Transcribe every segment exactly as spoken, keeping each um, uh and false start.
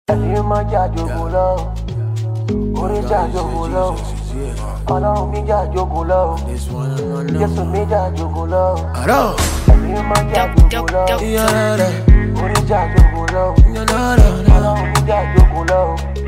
ẹni máa jàjòkó lọ orí jàjòkó lọ ọlọ́run mi jàjòkó lọ jésù mi jàjòkó lọ ẹni máa jàjòkó lọ orí jàjòkó lọ ọlọ́run mi jàjòkó lọ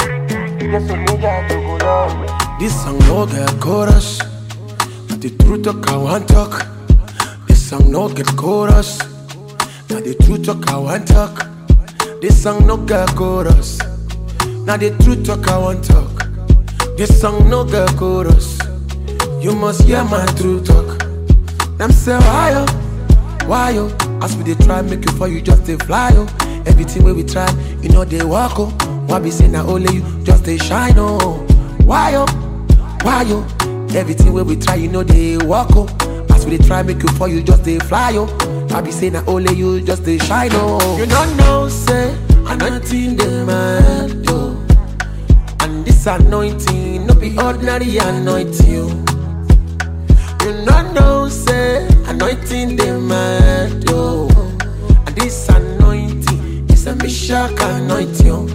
jésù mi jàjòkó lọ. This song no get chorus, but the truth talk I want talk. This song no get chorus, now the truth talk I want talk. This song no get chorus, now the truth talk I want talk. This song no get chorus, you must hear my true talk. Them say why yo, why yo? As we dey try make you fall, you just dey fly yo. Everything where we try, you know they walk oh. Why be say na only you just dey shine oh? Why yo, why yo? Everything where we try, you know they walk oh. As we dey try make you fall, you just dey fly oh. I be say na only you just dey shine oh. You don't know say anointing dey mad oh. And this anointing no be ordinary anointing oh. You don't know say anointing dey mad oh. And this anointing is a mishak anointing oh.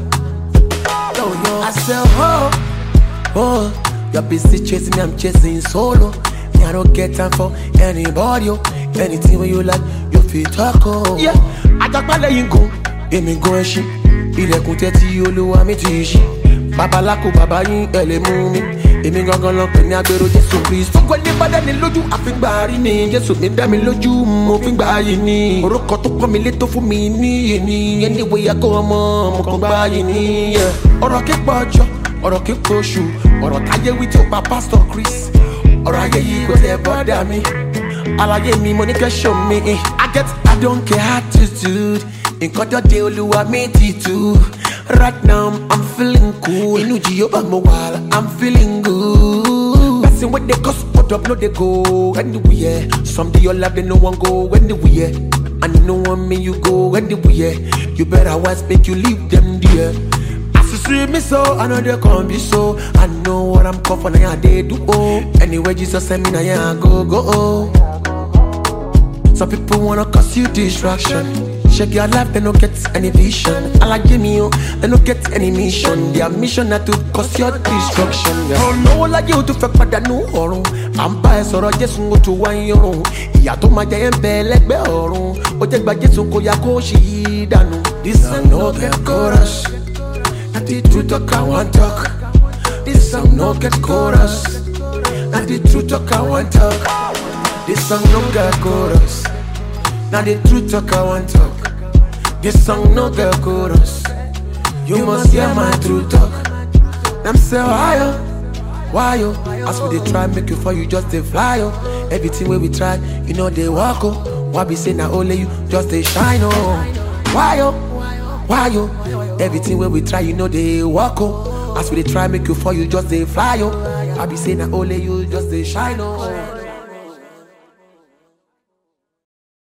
Yo yo, I say oh, oh. You're busy chasing me, I'm chasing solo. Me I don't get time for anybody oh. Anything when you like, you feel talk oh. Yeah, I talk about letting go. Emi go and shit. Ilẹ̀kùn tẹ́tí Olúwa mi ti ṣí. Babaláko bàbá yín ẹ lè mú mi. Èmi gangan lọ pè ní agbèrò Jésù Kristi. Fúngbọ́n ní bá dání lójú àfíngbà rí ni. Jésù mi dá mi lójú mo fi gbà yìí ni. Orúkọ tó pọ́n mi lé tó fún mi níyì ni. Anyway I go ọmọ mo kàn gbà yìí ni. Ọ̀rọ̀ kíkọ́ ọjọ́, ọ̀rọ̀ kíkọ́ oṣù. Ọ̀rọ̀ táyé wí tí ó pa Pastor Chris. Ọ̀rọ̀ ayé yìí kò tẹ̀ bọ́dà mi. Àlàyé mi mo ní kẹ́ show me. I get I don't care attitude. Nǹkan tó dé Olúwa mi ti tú. Right now I'm feeling cool. Inú Jehovah mo wà, I'm feeling good. Person when they cause hold up no they go anywhere. Some day your life they no one go anywhere. And no one me you go anywhere. You better watch make you leave them there. As you see me so, I know they can't be so. I know what I'm called for now they do oh. Anyway Jesus send me now yeah go go oh. Some people wanna cause you distraction. Check your life, they don't get any vision. I like Jimmy, oh, they don't get any mission. Their mission is to cause your destruction. Oh no, like you to fuck pada no ọ̀run. Àǹbá ẹ sọ̀rọ̀ Jésù ń tó wáyé ọ̀run. Ìyà tó máa jẹ ẹ́ ń bẹ lẹ́gbẹ̀ẹ́ ọ̀run. Ó jẹ́ gba Jésù kó ya kó ṣì í dànù. This song no get chorus, na the truth talk I want talk. This song no get chorus, na the truth talk I want talk. This song no get chorus, na the truth talk I want talk. This song no get chorus, you must hear my true talk. Them say why yo, why yo? As we dey try make you fall, you just dey fly yo. Everything where we try, you know they walk oh. Why be say na only you just dey shine oh? Why yo, why yo? Everything where we try, you know they walk oh. As we dey try make you fall, you just dey fly yo. I be say na only you just dey shine oh.